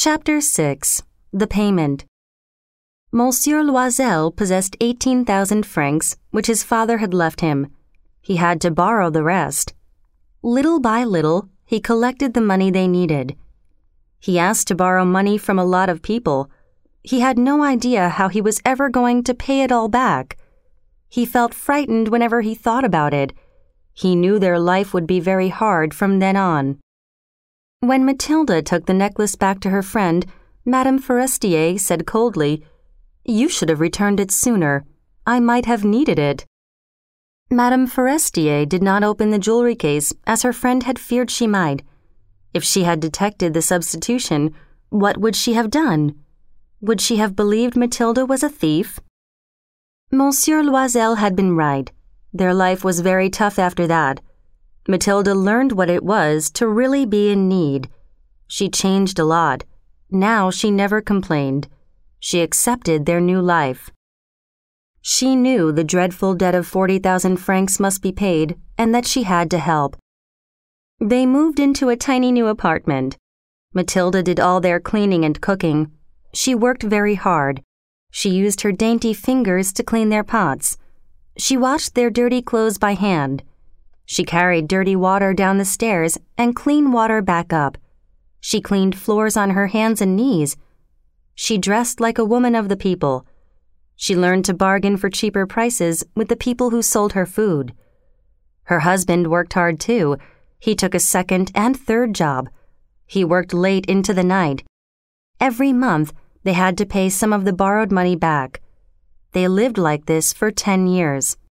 Chapter 6. The Payment. Monsieur Loisel possessed 18,000 francs, which his father had left him. He had to borrow the rest. Little by little, he collected the money they needed. He asked to borrow money from a lot of people. He had no idea how he was ever going to pay it all back. He felt frightened whenever he thought about it. He knew their life would be very hard from then on. When Mathilde took the necklace back to her friend, Madame Forestier said coldly, "You should have returned it sooner. I might have needed it." Madame Forestier did not open the jewelry case as her friend had feared she might. If she had detected the substitution, what would she have done? Would she have believed Mathilde was a thief? Monsieur Loisel had been right. Their life was very tough after that. Mathilde learned what it was to really be in need. She changed a lot. Now she never complained. She accepted their new life. She knew the dreadful debt of 40,000 francs must be paid and that she had to help. They moved into a tiny new apartment. Mathilde did all their cleaning and cooking. She worked very hard. She used her dainty fingers to clean their pots. She washed their dirty clothes by hand. She carried dirty water down the stairs and clean water back up. She cleaned floors on her hands and knees. She dressed like a woman of the people. She learned to bargain for cheaper prices with the people who sold her food. Her husband worked hard too. He took a second and third job. He worked late into the night. Every month, they had to pay some of the borrowed money back. They lived like this for 10 years.